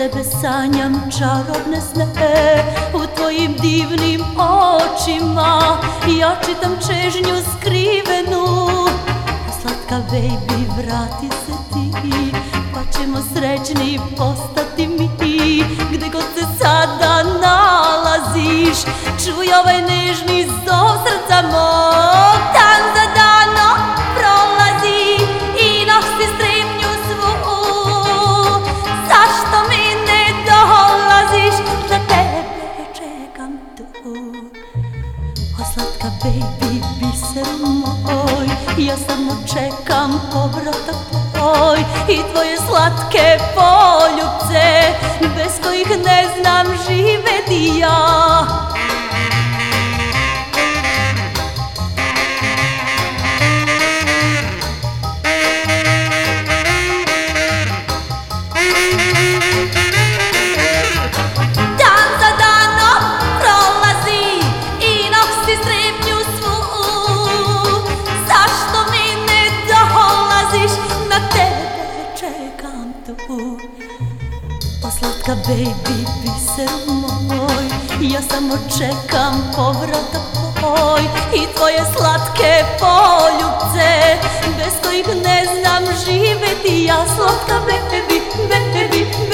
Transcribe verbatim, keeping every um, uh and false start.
tebe sanjam čarobne sne, u tvojim divnim očima ja čitam čežnju skrivenu. Slatka baby, vrati se ti, pa ćemo srećni postati mi. Gde god se sada nalaziš, čuj ovaj nežni zov srca mog. Dan za danom prolazi i nosi strepnju svu. Zašto mi ne dolaziš, na tebe čekam tu. O slatka baby, biseru moj, ja samo čekam povratak tvoj i tvoje slatke poljubce, bez kojih ne znam živeti ja. Dan za danom prolazi i nosi strepnju svu. Zašto mi ne dolaziš, na tebe čekam tu. O slatka baby, biseru moj, ja samo čekam povratak tvoj i tvoje slatke poljubce, bez kojih ne znam živeti ja. Slatka baby, baby,